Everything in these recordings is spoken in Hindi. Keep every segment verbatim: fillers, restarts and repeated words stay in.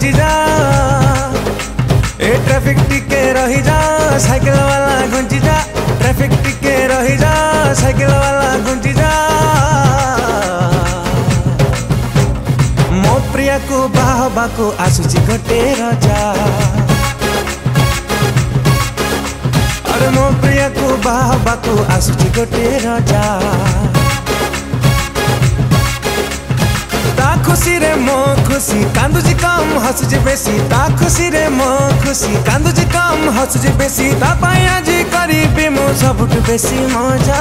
घुंची जा ए ट्रैफिक टिके रही जा साइकिल वाला घुंची जा ट्रैफिक टिके रही जा साइकिल वाला घुंची जा मो प्रिया को बाहबा को आसुची गोटे रजा अरे मो प्रिया को बाहबा को आसुची गोटे रजा खुशी रे मो खुशी कांदुजी कम हसुजी बेसी ता खुशी रे मो खुशी कांदुजी कम हसुजी बेसी ता पाई आजी करीबी मो सबुठ बेसी मजा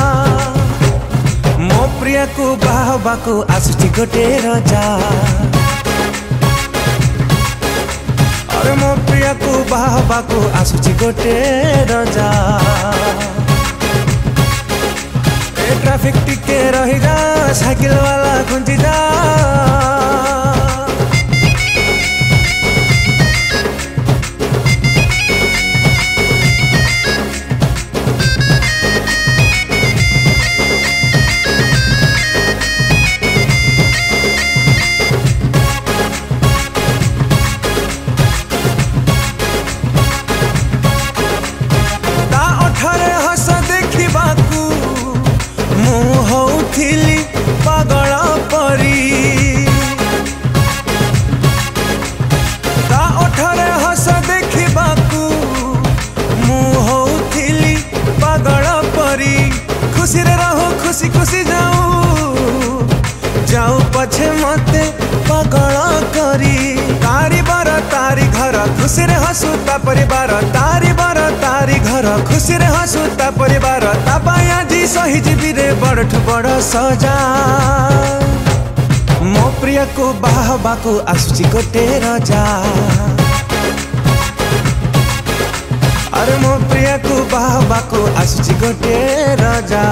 मो प्रिया को बाहबा को आसुची गोटे रजा अरे मो प्रिया को बाहबा को आसुची गोटे रजा ट्रैफिक टिके रही जा साइकिल वाला घुंची जा ता अठरे हस देखिबाकू होउथिली पागल परी ता ओठरे हस देखिबाकू मु होउथिली पागल परी खुशी रे रहो खुशी खुशी जाऊ जाऊ पछे मते पागल करी तारी बार तारी घर खुशी रे हसुता परिवार तारी बार तारी घर खुशी रे हसुता परिवार ता पाया जी सही जीवी रे बड़ठ बड़ सजा मो प्रिया को बाहबा को आसुची गोटे रजा अरे मो प्रिया को बाहबा को आसुची गोटे रजा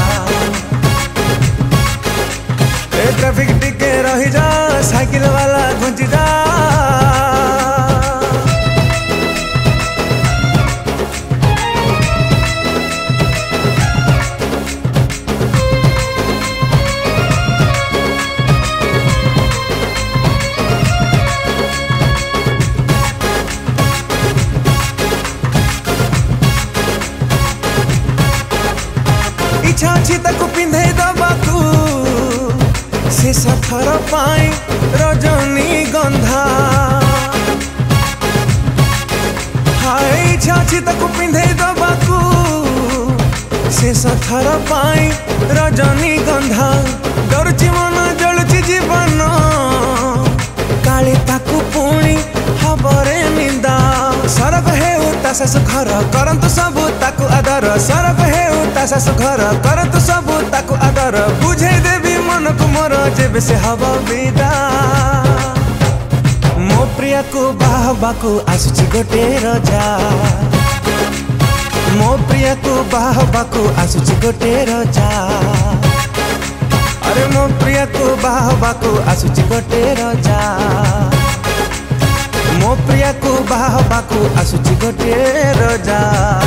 ए ट्रैफिक टिके रही जा साइकिल वाला घुंची जा इच्छा अच्छी ताकू पिंधे दबाकू से सथर पाई रजनी गंधा हाय इच्छा अच्छी ताकू पिंधे दबाकू से सथर पाई रजनी गंधा डरुची मन जलुची जीवन काली ताकू पुणी हबरे निंदा सरग हेउ ता सासु घर करंतु सबु ताकू आदर सरग हेउ ता सासु घर करंतु सबु ताकू आदर बुझे देवी मन को मोर जेबे से हवा विदा मो प्रिया को बाहबा को आसुची गोटे रजा मो प्रिया को बाहबा को आसुची गोटे रजा अरे मो प्रिया को बाहबा को आसुची गोटे रजा मो प्रिया को बाहबा को आसुची गोटे रजा।